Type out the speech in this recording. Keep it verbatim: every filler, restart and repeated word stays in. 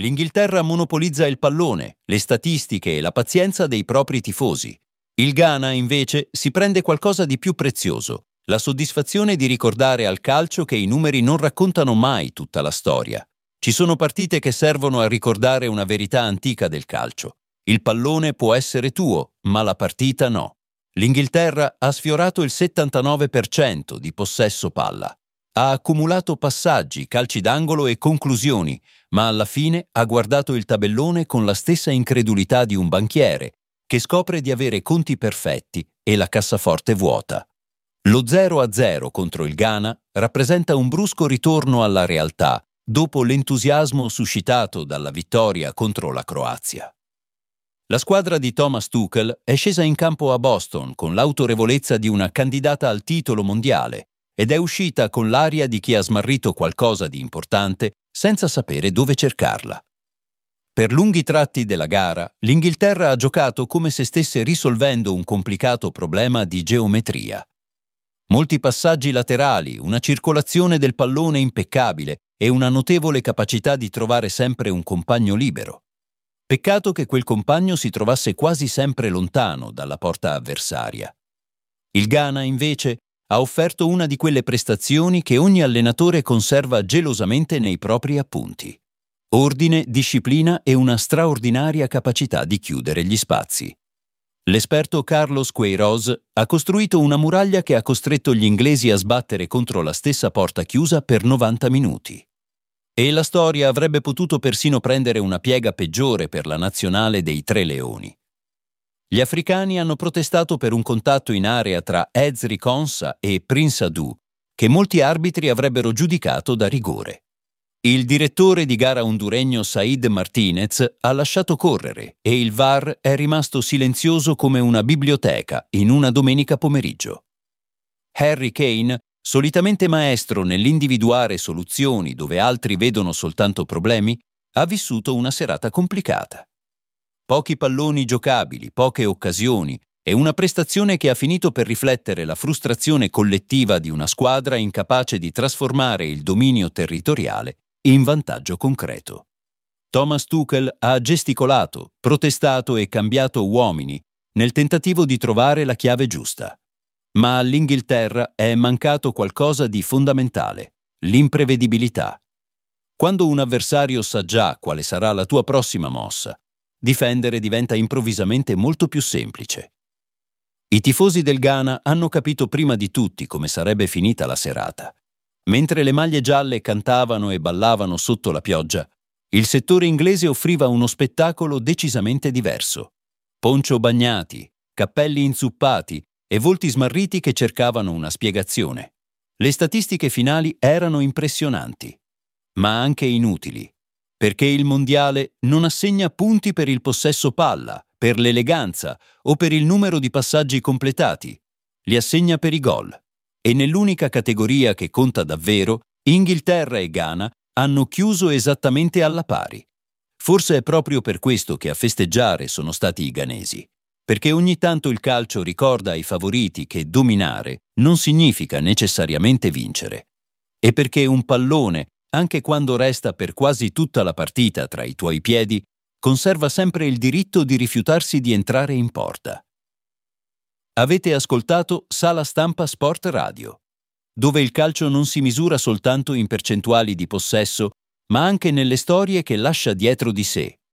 L'Inghilterra monopolizza il pallone, le statistiche e la pazienza dei propri tifosi. Il Ghana, invece, si prende qualcosa di più prezioso, la soddisfazione di ricordare al calcio che i numeri non raccontano mai tutta la storia. Ci sono partite che servono a ricordare una verità antica del calcio. Il pallone può essere tuo, ma la partita no. L'Inghilterra ha sfiorato il settantanove per cento di possesso palla. Ha accumulato passaggi, calci d'angolo e conclusioni, ma alla fine ha guardato il tabellone con la stessa incredulità di un banchiere, che scopre di avere conti perfetti e la cassaforte vuota. Lo zero a zero contro il Ghana rappresenta un brusco ritorno alla realtà, dopo l'entusiasmo suscitato dalla vittoria contro la Croazia. La squadra di Thomas Tuchel è scesa in campo a Boston con l'autorevolezza di una candidata al titolo mondiale ed è uscita con l'aria di chi ha smarrito qualcosa di importante senza sapere dove cercarla. Per lunghi tratti della gara, l'Inghilterra ha giocato come se stesse risolvendo un complicato problema di geometria. Molti passaggi laterali, una circolazione del pallone impeccabile e una notevole capacità di trovare sempre un compagno libero. Peccato che quel compagno si trovasse quasi sempre lontano dalla porta avversaria. Il Ghana, invece, ha offerto una di quelle prestazioni che ogni allenatore conserva gelosamente nei propri appunti. Ordine, disciplina e una straordinaria capacità di chiudere gli spazi. L'esperto Carlos Queiroz ha costruito una muraglia che ha costretto gli inglesi a sbattere contro la stessa porta chiusa per novanta minuti. E la storia avrebbe potuto persino prendere una piega peggiore per la nazionale dei Tre Leoni. Gli africani hanno protestato per un contatto in area tra Ezri Konsa e Prince Adu, che molti arbitri avrebbero giudicato da rigore. Il direttore di gara honduregno Said Martinez ha lasciato correre e il V A R è rimasto silenzioso come una biblioteca in una domenica pomeriggio. Harry Kane, solitamente maestro nell'individuare soluzioni dove altri vedono soltanto problemi, ha vissuto una serata complicata. Pochi palloni giocabili, poche occasioni e una prestazione che ha finito per riflettere la frustrazione collettiva di una squadra incapace di trasformare il dominio territoriale in vantaggio concreto. Thomas Tuchel ha gesticolato, protestato e cambiato uomini nel tentativo di trovare la chiave giusta. Ma all'Inghilterra è mancato qualcosa di fondamentale, l'imprevedibilità. Quando un avversario sa già quale sarà la tua prossima mossa, difendere diventa improvvisamente molto più semplice. I tifosi del Ghana hanno capito prima di tutti come sarebbe finita la serata. Mentre le maglie gialle cantavano e ballavano sotto la pioggia, il settore inglese offriva uno spettacolo decisamente diverso. Poncho bagnati, cappelli inzuppati e volti smarriti che cercavano una spiegazione. Le statistiche finali erano impressionanti, ma anche inutili, perché il mondiale non assegna punti per il possesso palla, per l'eleganza o per il numero di passaggi completati. Li assegna per i gol. E nell'unica categoria che conta davvero, Inghilterra e Ghana hanno chiuso esattamente alla pari. Forse è proprio per questo che a festeggiare sono stati i ghanesi, perché ogni tanto il calcio ricorda ai favoriti che dominare non significa necessariamente vincere, e perché un pallone, anche quando resta per quasi tutta la partita tra i tuoi piedi, conserva sempre il diritto di rifiutarsi di entrare in porta. Avete ascoltato Sala Stampa Sport Radio, dove il calcio non si misura soltanto in percentuali di possesso, ma anche nelle storie che lascia dietro di sé.